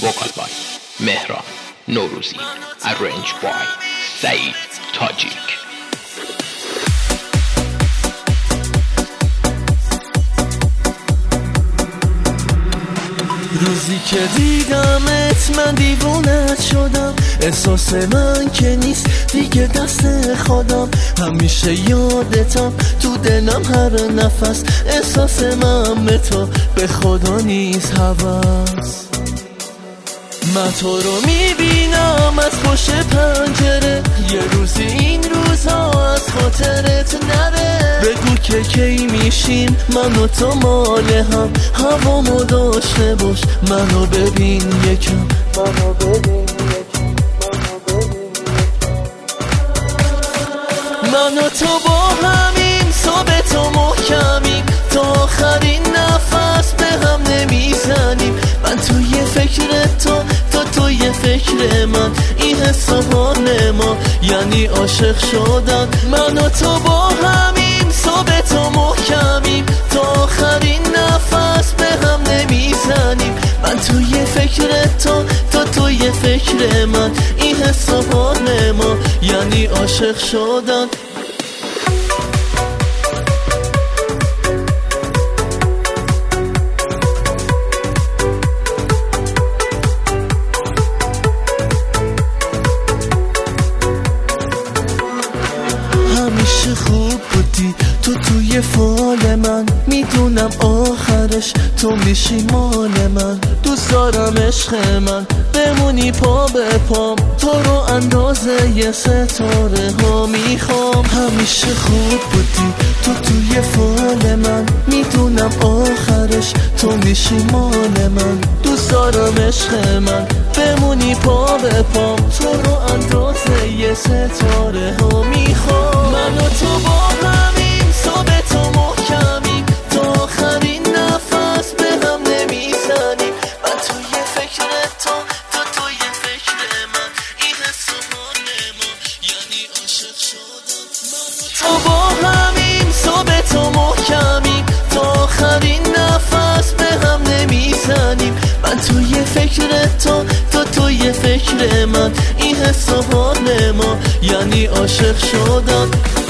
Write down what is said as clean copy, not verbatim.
vocal by مهران نوروزی arranged by سعید تاجیک. روزی که دیدمت من دیوونت شدم، احساس من که نیست دیگه دست خودم، همیشه یادتم تو دلم هر نفس، احساس من به تو به خدا نیست هوس. من تو رو میبینم از پشت پنجره، یه روزی این روزها از خاطرت نره، بگو که کی میشیم من و تو مال هم، هوامو داشته باش منو ببین یکم، منو ببین یکم، منو ببین یکم. من و تو با همیم ثابت و محکمیم، تا آخرین نفس به هم نمیزنیم، من توی فکر تو توی فکر من، این حس و حال ما یعنی عاشق شدن. من و تو با همیم ثابت و محکمیم، تا آخرین نفس به هم نمیزنیم، من توی فکر تو توی فکر من، این حس و حال ما یعنی عاشق شدن. همیشه خوب بودی تو توی فال من، میدونم آخرش تو میشی مال من، دوست دارم عشق من بمونی پا به پام، تو رو اندازه یه ستاره ها میخوام. همیشه خوب بودی تو توی فال من، میدونم آخرش تو میشی مال من، دوست دارم عشق من بمونی پا به پام، تو رو اندازه یه ستاره ها میخوام. من و تو با همین ثابت و محکمیم، تا آخرین نفس به هم نمیزنیم، من توی فکر تو توی فکر من، این حس و حال ما یعنی عاشق شدن. من و تو با همین ثابت و محکمیم، تا آخرین نفس به هم نمیزنیم، من توی فکر تو توی فکر من، این حس و حال ما یعنی عاشق شدن.